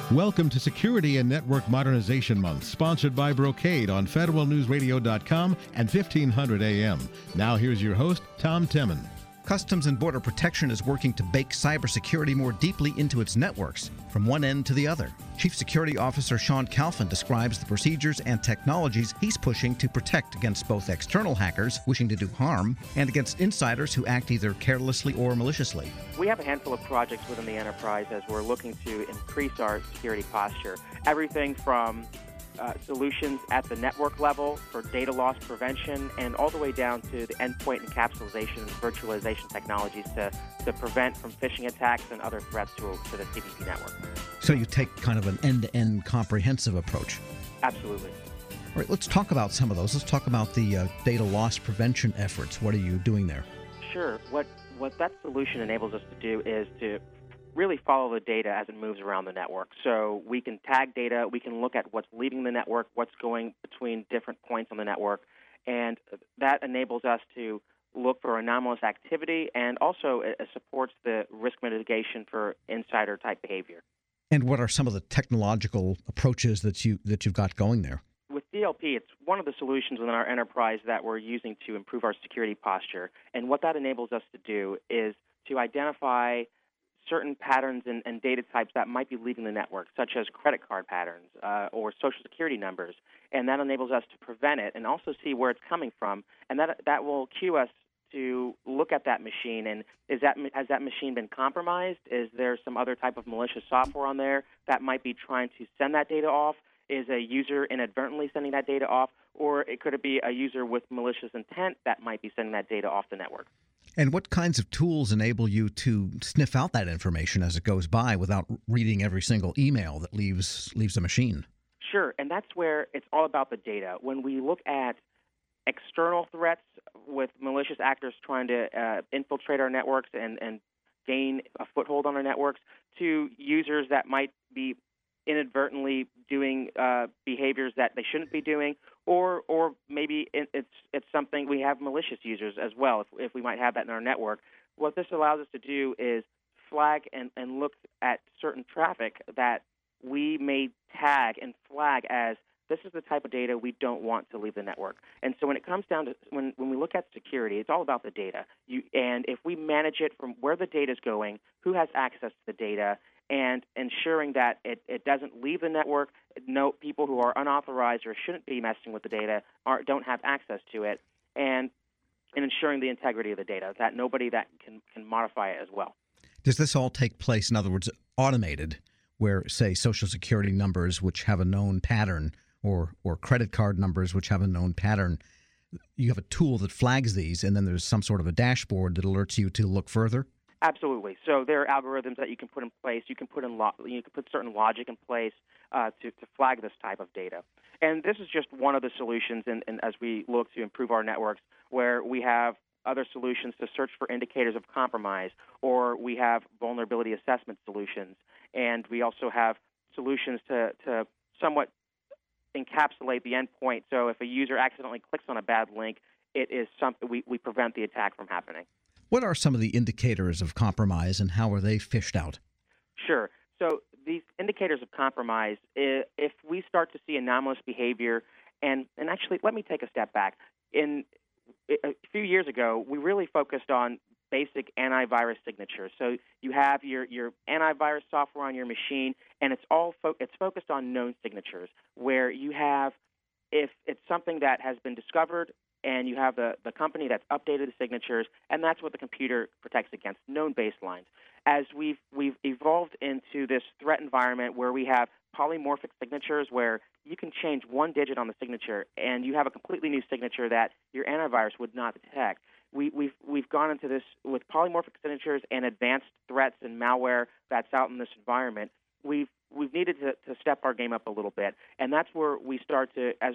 Welcome to Security and Network Modernization Month, sponsored by Brocade on federalnewsradio.com and 1500 AM. Now here's your host, Tom Temin. Customs and Border Protection is working to bake cybersecurity more deeply into its networks, from one end to the other. Chief Security Officer Sean Calfin describes the procedures and technologies he's pushing to protect against both external hackers wishing to do harm and against insiders who act either carelessly or maliciously. We have a handful of projects within the enterprise as we're looking to increase our security posture. Everything from solutions at the network level for data loss prevention and all the way down to the endpoint encapsulation and virtualization technologies to prevent from phishing attacks and other threats to the CBP network. So you take kind of an end-to-end comprehensive approach. Absolutely. All right, let's talk about some of those. Let's talk about the data loss prevention efforts. What are you doing there? Sure. What that solution enables us to do is to really follow the data as it moves around the network. So we can tag data, we can look at what's leaving the network, what's going between different points on the network, and that enables us to look for anomalous activity, and also it supports the risk mitigation for insider-type behavior. And what are some of the technological approaches that you've got going there? With DLP, it's one of the solutions within our enterprise that we're using to improve our security posture. And what that enables us to do is to identify certain patterns and data types that might be leaving the network, such as credit card patterns or social security numbers. And that enables us to prevent it and also see where it's coming from. And that will cue us to look at that machine. And has that machine been compromised? Is there some other type of malicious software on there that might be trying to send that data off? Is a user inadvertently sending that data off? Or could it be a user with malicious intent that might be sending that data off the network? And what kinds of tools enable you to sniff out that information as it goes by without reading every single email that leaves a machine? Sure, and that's where it's all about the data. When we look at external threats with malicious actors trying to infiltrate our networks and gain a foothold on our networks, to users that might be inadvertently doing behaviors that they shouldn't be doing, or maybe it's something we have malicious users as well, if we might have that in our network. What this allows us to do is flag and look at certain traffic that we may tag and flag as this is the type of data we don't want to leave the network. And so when it comes down to when we look at security, it's all about the data. And if we manage it from where the data is going, who has access to the data, and ensuring that it doesn't leave the network, no people who are unauthorized or shouldn't be messing with the data don't have access to it, and ensuring the integrity of the data, that nobody that can modify it as well. Does this all take place, in other words, automated, where, say, Social Security numbers which have a known pattern or credit card numbers which have a known pattern, you have a tool that flags these, and then there's some sort of a dashboard that alerts you to look further? Absolutely. So there are algorithms that you can put in place. You can put certain logic in place to flag this type of data. And this is just one of the solutions, and as we look to improve our networks, where we have other solutions to search for indicators of compromise, or we have vulnerability assessment solutions, and we also have solutions to somewhat encapsulate the endpoint. So if a user accidentally clicks on a bad link, it is something we prevent the attack from happening. What are some of the indicators of compromise, and how are they fished out? Sure. So these indicators of compromise, if we start to see anomalous behavior, and actually, let me take a step back. A few years ago, we really focused on basic antivirus signatures. So you have your antivirus software on your machine, and it's focused on known signatures, where you have, if it's something that has been discovered, and you have the company that's updated the signatures, and that's what the computer protects against, known baselines. As we've evolved into this threat environment where we have polymorphic signatures, where you can change one digit on the signature, and you have a completely new signature that your antivirus would not detect. We've gone into this with polymorphic signatures and advanced threats and malware that's out in this environment. We've needed to step our game up a little bit, and that's where as we start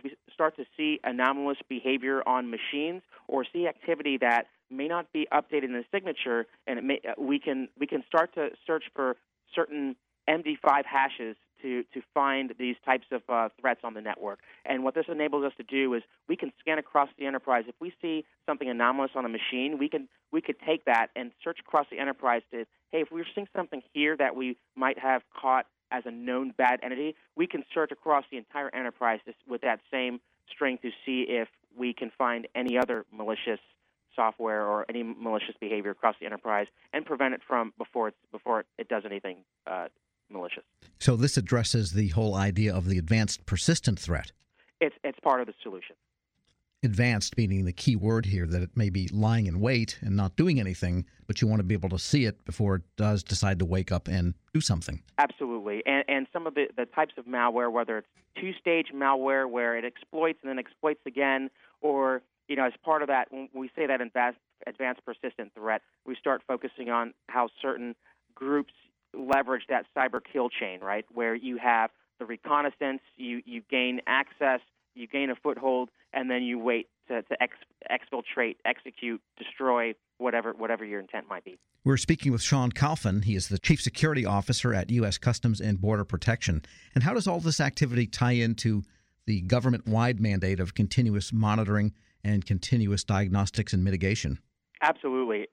to see anomalous behavior on machines, or see activity that may not be updated in the signature, and we can start to search for certain MD5 hashes to find these types of threats on the network. And what this enables us to do is we can scan across the enterprise. If we see something anomalous on a machine, we could take that and search across the enterprise to, hey, if we're seeing something here that we might have caught as a known bad entity, we can search across the entire enterprise with that same string to see if we can find any other malicious software or any malicious behavior across the enterprise and prevent it from before it does anything malicious. So this addresses the whole idea of the advanced persistent threat. It's part of the solution. Advanced meaning the key word here, that it may be lying in wait and not doing anything, but you want to be able to see it before it does decide to wake up and do something. Absolutely. And some of the types of malware, whether it's two-stage malware where it exploits and then exploits again, or as part of that, when we say that advanced persistent threat, we start focusing on how certain groups leverage that cyber kill chain, right, where you have the reconnaissance, you gain access, you gain a foothold, and then you wait to exfiltrate, execute, destroy whatever your intent might be. We're speaking with Sean Calfan. He is the Chief Security Officer at U.S. Customs and Border Protection. And how does all this activity tie into the government-wide mandate of continuous monitoring and continuous diagnostics and mitigation? Absolutely.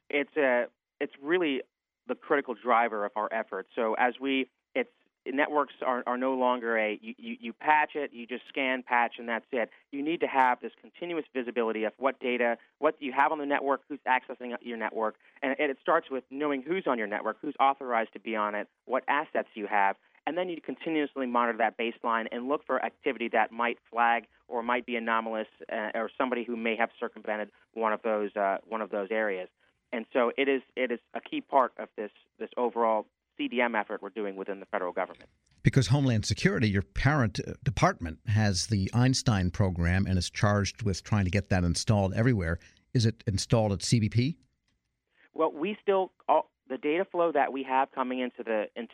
It's really the critical driver of our efforts. So networks are no longer you patch it, you just scan, patch, and that's it. You need to have this continuous visibility of what data, what you have on the network, who's accessing your network, and it starts with knowing who's on your network, who's authorized to be on it, what assets you have, and then you continuously monitor that baseline and look for activity that might flag or might be anomalous, or somebody who may have circumvented one of those areas. And so it is a key part of this overall CDM effort we're doing within the federal government. Because Homeland Security, your parent department, has the Einstein program and is charged with trying to get that installed everywhere. Is it installed at CBP? Well, we still the data flow that we have coming into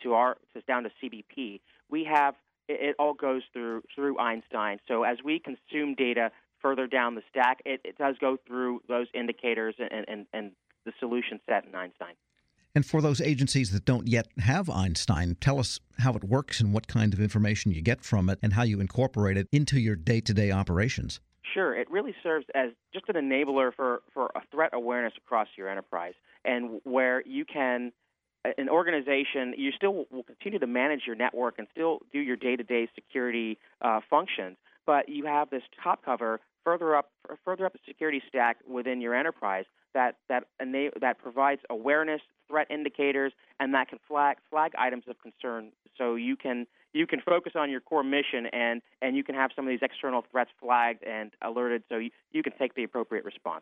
down to CBP. We have it all goes through Einstein. So as we consume data further down the stack, it does go through those indicators and the solution set in Einstein. And for those agencies that don't yet have Einstein, tell us how it works and what kind of information you get from it and how you incorporate it into your day-to-day operations. Sure. It really serves as just an enabler for a threat awareness across your enterprise, and where you can, an organization, you still will continue to manage your network and still do your day-to-day security functions, but you have this top cover further up the security stack within your enterprise that provides awareness, threat indicators, and that can flag items of concern. So you can focus on your core mission, and you can have some of these external threats flagged and alerted, so you can take the appropriate response.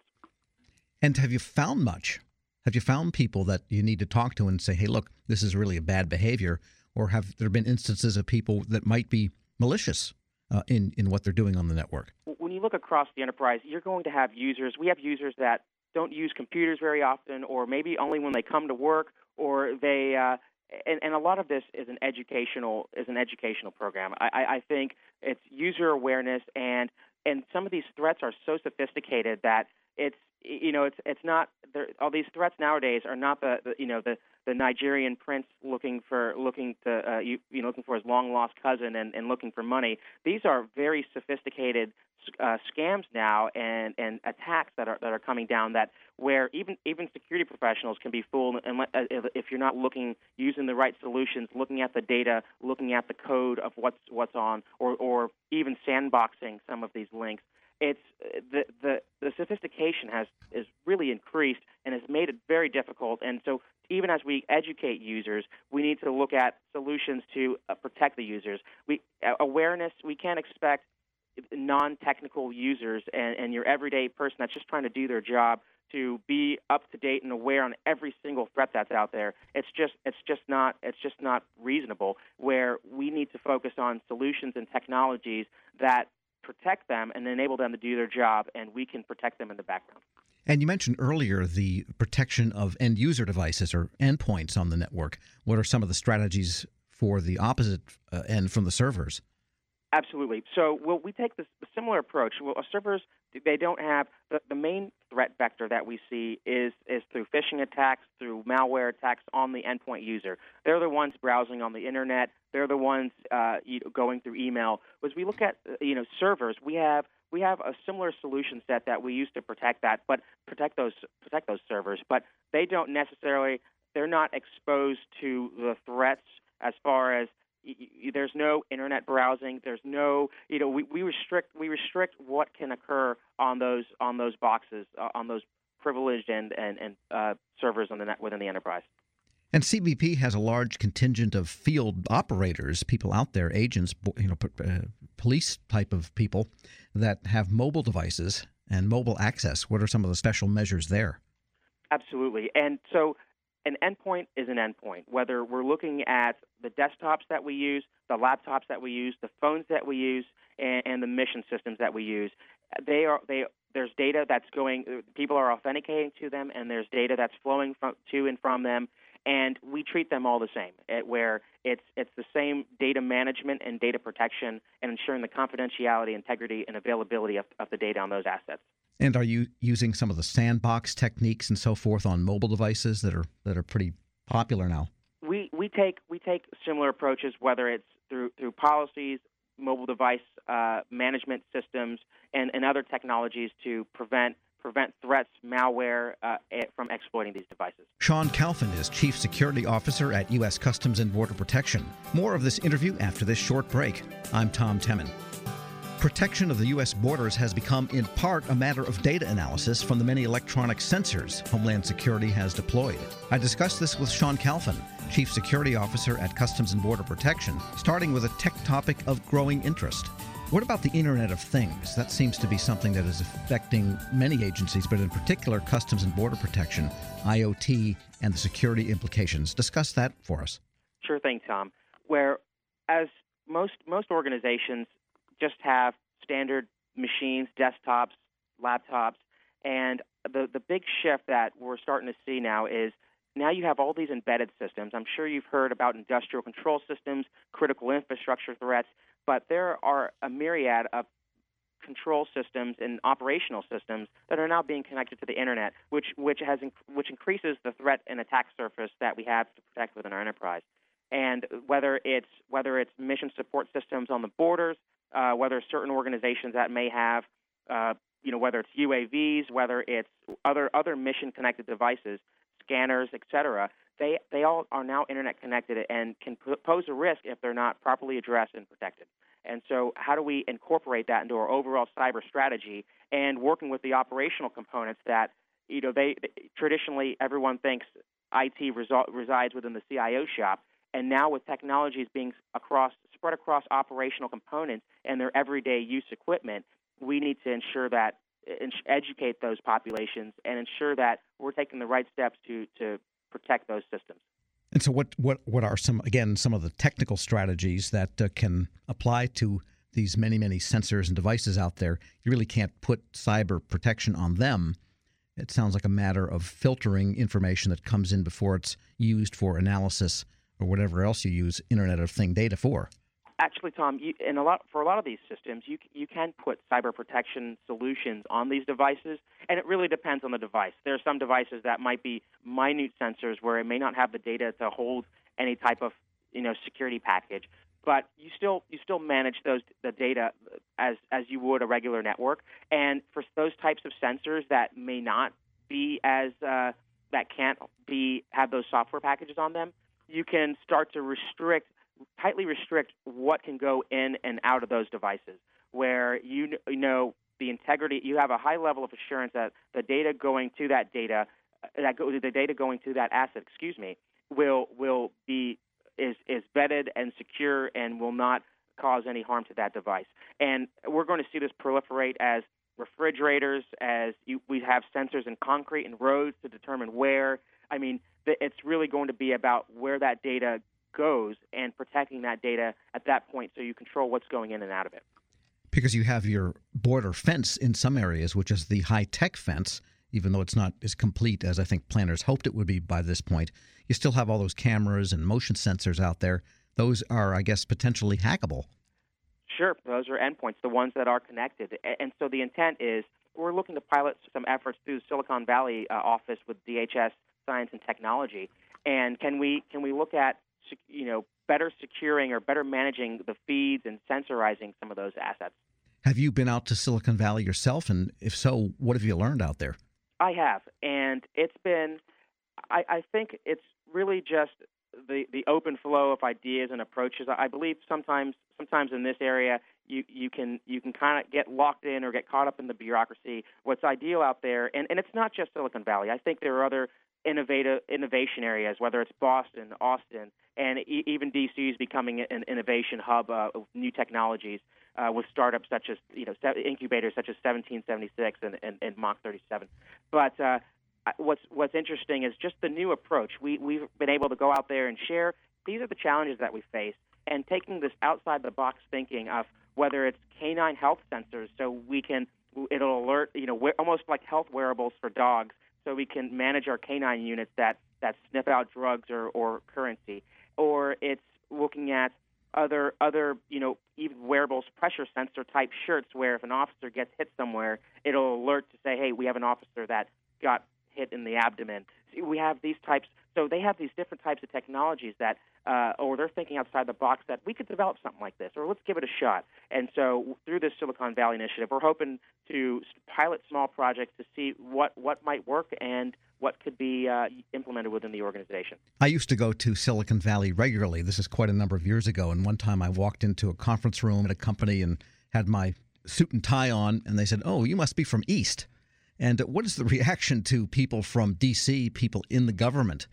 And have you found much? Have you found people that you need to talk to and say, hey, look, this is really a bad behavior? Or have there been instances of people that might be malicious in what they're doing on the network? When you look across the enterprise, you're going to have users. We have users that don't use computers very often, or maybe only when they come to work, or they and a lot of this is an educational program. I think it's user awareness, and some of these threats are so sophisticated that it's not all these threats nowadays are not the Nigerian prince looking for his long lost cousin and looking for money. These are very sophisticated scams now and attacks that are coming down, that where even security professionals can be fooled if you're not using the right solutions, looking at the data, looking at the code of what's on, or even sandboxing some of these links. It's the sophistication is really increased and has made it very difficult. And so even as we educate users, we need to look at solutions to protect the users. Awareness, we can't expect non-technical users and your everyday person that's just trying to do their job to be up to date and aware on every single threat that's out there. It's just not reasonable. Where we need to focus on solutions and technologies that protect them and enable them to do their job, and we can protect them in the background. And you mentioned earlier the protection of end-user devices or endpoints on the network. What are some of the strategies for the opposite end from the servers? Absolutely. So we take the similar approach. Servers, they don't have the main threat vector that we see is through phishing attacks, through malware attacks on the endpoint user. They're the ones browsing on the internet. They're the ones going through email. As we look at servers, we have a similar solution set that we use to protect those servers, but they don't necessarily. They're not exposed to the threats as far as there's no internet browsing. There's no, we restrict what can occur on those boxes, on those privileged and servers on the net within the enterprise. And CBP has a large contingent of field operators, people out there, agents, police type of people that have mobile devices and mobile access. What are some of the special measures there? Absolutely. And so an endpoint is an endpoint, whether we're looking at the desktops that we use, the laptops that we use, the phones that we use, and the mission systems that we use. There's data that's people are authenticating to them, and there's data that's flowing to and from them. And we treat them all the same, where it's the same data management and data protection and ensuring the confidentiality, integrity, and availability of the data on those assets. And are you using some of the sandbox techniques and so forth on mobile devices that are pretty popular now? We take similar approaches, whether it's through policies, mobile device management systems, and other technologies to prevent threats, malware from exploiting these devices. Sean Calfin is Chief Security Officer at U.S. Customs and Border Protection. More of this interview after this short break. I'm Tom Temin. Protection of the U.S. borders has become, in part, a matter of data analysis from the many electronic sensors Homeland Security has deployed. I discussed this with Sean Calfin, Chief Security Officer at Customs and Border Protection, starting with a tech topic of growing interest. What about the Internet of Things? That seems to be something that is affecting many agencies, but in particular Customs and Border Protection, IoT, and the security implications. Discuss that for us. Sure thing, Tom. Whereas most organizations just have standard machines, desktops, laptops, and the big shift that we're starting to see now is now you have all these embedded systems. I'm sure you've heard about industrial control systems, critical infrastructure threats, but there are a myriad of control systems and operational systems that are now being connected to the internet, which increases the threat and attack surface that we have to protect within our enterprise. And whether it's mission support systems on the borders, whether certain organizations that may have, whether it's UAVs, whether it's other mission connected devices, scanners, etc., they all are now internet connected and can pose a risk if they're not properly addressed and protected. And so how do we incorporate that into our overall cyber strategy and working with the operational components that, traditionally everyone thinks IT resides within the CIO shop. And now with technologies being spread across operational components and their everyday use equipment, we need to ensure that educate those populations and ensure that we're taking the right steps to protect those systems. And so what are some of the technical strategies that can apply to these many sensors and devices out there? You really can't put cyber protection on them. It sounds like a matter of filtering information that comes in before it's used for analysis or whatever else you use Internet of Thing data for. Actually, Tom, for a lot of these systems, you can put cyber protection solutions on these devices, and it really depends on the device. There are some devices that might be minute sensors where it may not have the data to hold any type of security package, but you still manage the data as you would a regular network. And for those types of sensors that may not be that can't have those software packages on them, you can start to tightly restrict what can go in and out of those devices, where the integrity, you have a high level of assurance that the data going to that asset, will be is vetted and secure and will not cause any harm to that device. And we're going to see this proliferate as refrigerators, we have sensors in concrete and roads to determine where. I mean, it's really going to be about where that data goes and protecting that data at that point so you control what's going in and out of it. Because you have your border fence in some areas, which is the high-tech fence, even though it's not as complete as I think planners hoped it would be by this point. You still have all those cameras and motion sensors out there. Those are, I guess, potentially hackable. Sure. Those are endpoints, the ones that are connected. And so the intent is we're looking to pilot some efforts through the Silicon Valley office with DHS Science and Technology. And can we look at better securing or better managing the feeds and sensorizing some of those assets? Have you been out to Silicon Valley yourself? And if so, what have you learned out there? I have. And it's been, I think it's really just the open flow of ideas and approaches. I believe sometimes in this area you can kind of get locked in or get caught up in the bureaucracy. What's ideal out there, and it's not just Silicon Valley. I think there are other innovation areas, whether it's Boston, Austin, and even DC is becoming an innovation hub of new technologies with startups such as incubators such as 1776 and Mach 37. But what's interesting is just the new approach. We've been able to go out there and share. These are the challenges that we face, and taking this outside the box thinking of whether it's canine health sensors, so it'll alert, almost like health wearables for dogs, so we can manage our canine units that sniff out drugs or currency, or it's looking at other even wearables, pressure sensor type shirts, where if an officer gets hit somewhere, it'll alert to say, hey, we have an officer that got hit in the abdomen. We have these types. So they have these different types of technologies that, or they're thinking outside the box that we could develop something like this, or let's give it a shot. And so through this Silicon Valley initiative, we're hoping to pilot small projects to see what might work and what could be implemented within the organization. I used to go to Silicon Valley regularly. This is quite a number of years ago. And one time I walked into a conference room at a company and had my suit and tie on, and they said, "Oh, you must be from East." And what is the reaction to people from D.C., people in the government,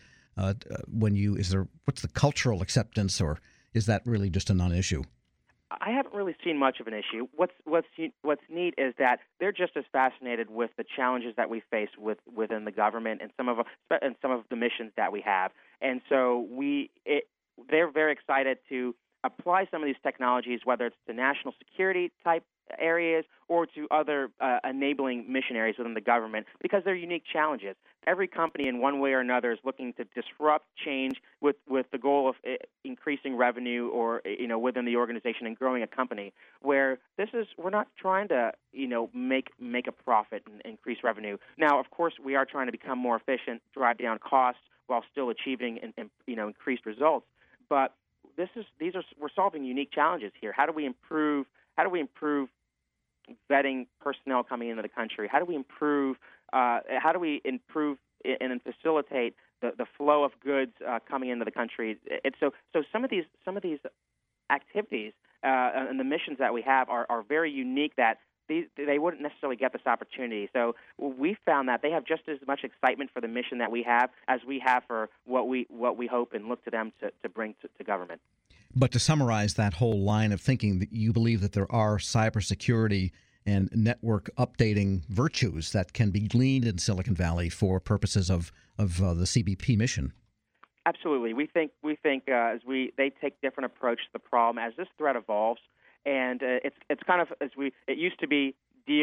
what's the cultural acceptance, or is that really just a non-issue? I haven't really seen much of an issue. What's neat is that they're just as fascinated with the challenges that we face within the government and some of the missions that we have. And so they're very excited to apply some of these technologies, whether it's to national security type areas or to other enabling mission areas within the government, because they're unique challenges. Every company in one way or another is looking to disrupt change with the goal of increasing revenue or within the organization and growing a company. Where we're not trying to make a profit and increase revenue. Now, of course, we are trying to become more efficient, drive down costs while still achieving increased results. But we're solving unique challenges here. How do we improve vetting personnel coming into the country? How do we improve and facilitate the flow of goods coming into the country? And so some of these activities and the missions that we have are very unique that they wouldn't necessarily get this opportunity. So we found that they have just as much excitement for the mission that we have as we have for what we hope and look to them to bring to government. But to summarize that whole line of thinking, that you believe that there are cybersecurity and network updating virtues that can be gleaned in Silicon Valley for purposes of the CBP mission. Absolutely, we think they take different approach to the problem as this threat evolves, and it's kind of it used to be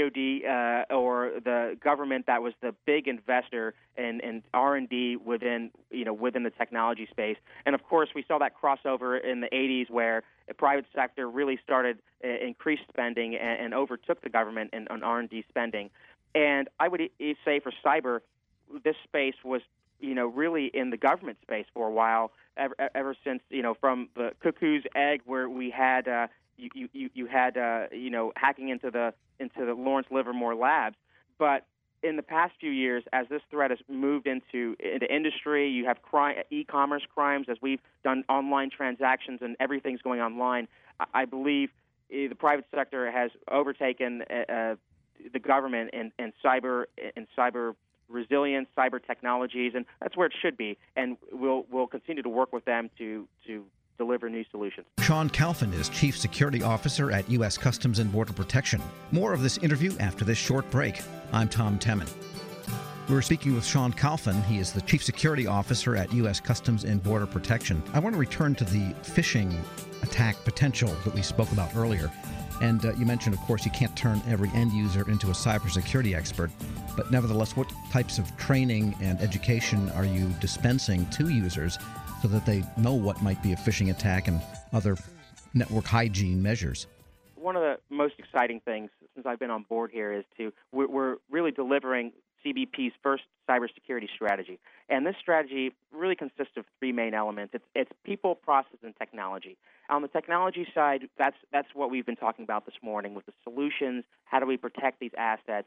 DoD or the government that was the big investor in R&D within the technology space. And of course, we saw that crossover in the 80s where the private sector really started increased spending and overtook the government on R&D spending. And I would say for cyber, this space was really in the government space for a while, ever since from the cuckoo's egg, where we had you had hacking into the Lawrence Livermore labs. But in the past few years, as this threat has moved into industry, you have e-commerce crimes, as we've done online transactions and everything's going online. I believe the private sector has overtaken the government and cyber resilience, cyber technologies, and that's where it should be. And we'll continue to work with them to deliver new solutions. Sean Calfin is Chief Security Officer at U.S. Customs and Border Protection. More of this interview after this short break. I'm Tom Temin. We're speaking with Sean Calfin. He is the Chief Security Officer at U.S. Customs and Border Protection. I want to return to the phishing attack potential that we spoke about earlier. And you mentioned, of course, you can't turn every end user into a cybersecurity expert. But nevertheless, what types of training and education are you dispensing to users so that they know what might be a phishing attack and other network hygiene measures? One of the most exciting things since I've been on board here is we're really delivering CBP's first cybersecurity strategy. And this strategy really consists of three main elements. It's people, process, and technology. On the technology side, that's what we've been talking about this morning with the solutions. How do we protect these assets?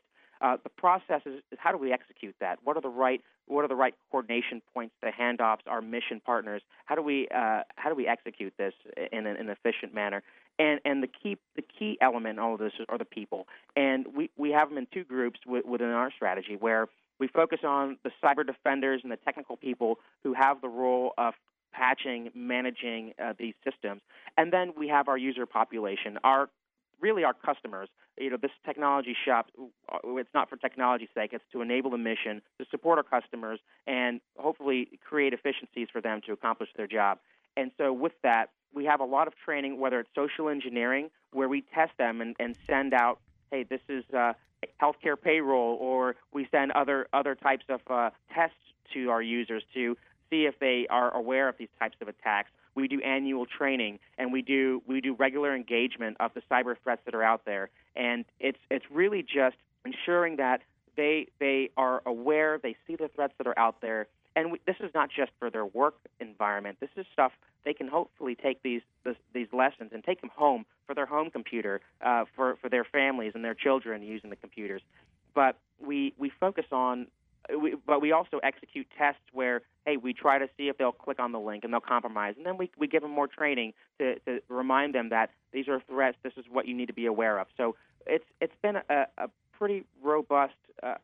The process is how do we execute that? What are the right coordination points, the handoffs, our mission partners? How do we execute this in an efficient manner? And the key element in all of this are the people. And we have them in two groups within our strategy, where we focus on the cyber defenders and the technical people who have the role of patching, managing these systems. And then we have our user population, our customers. This technology shop, it's not for technology's sake. It's to enable the mission, to support our customers, and hopefully create efficiencies for them to accomplish their job. And so with that, we have a lot of training, whether it's social engineering, where we test them and send out, hey, this is healthcare payroll, or we send other types of tests to our users to see if they are aware of these types of attacks. We do annual training, and we do regular engagement of the cyber threats that are out there. And it's really just ensuring that they are aware, they see the threats that are out there. And this is not just for their work environment. This is stuff they can hopefully take these lessons and take them home for their home computer, for their families and their children using the computers. But we focus on. But we also execute tests where, hey, we try to see if they'll click on the link and they'll compromise. And then we give them more training to remind them that these are threats, this is what you need to be aware of. So it's been a pretty robust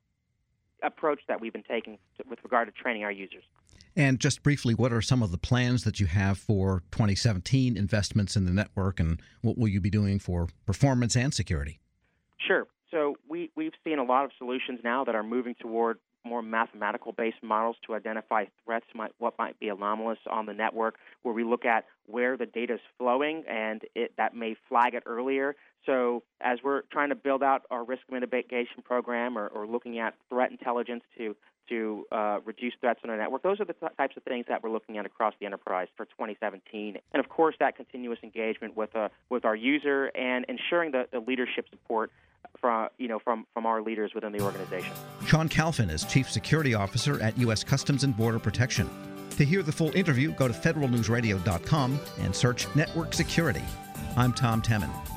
approach that we've been taking with regard to training our users. And just briefly, what are some of the plans that you have for 2017 investments in the network, and what will you be doing for performance and security? Sure. So we've seen a lot of solutions now that are moving toward more mathematical-based models to identify threats, what might be anomalous on the network, where we look at where the data is flowing, and that may flag it earlier. So as we're trying to build out our risk mitigation program or looking at threat intelligence to reduce threats on our network, those are the types of things that we're looking at across the enterprise for 2017. And, of course, that continuous engagement with our user and ensuring the leadership support from our leaders within the organization. Sean Calfin is Chief Security Officer at U.S. Customs and Border Protection. To hear the full interview, go to federalnewsradio.com and search Network Security. I'm Tom Temin.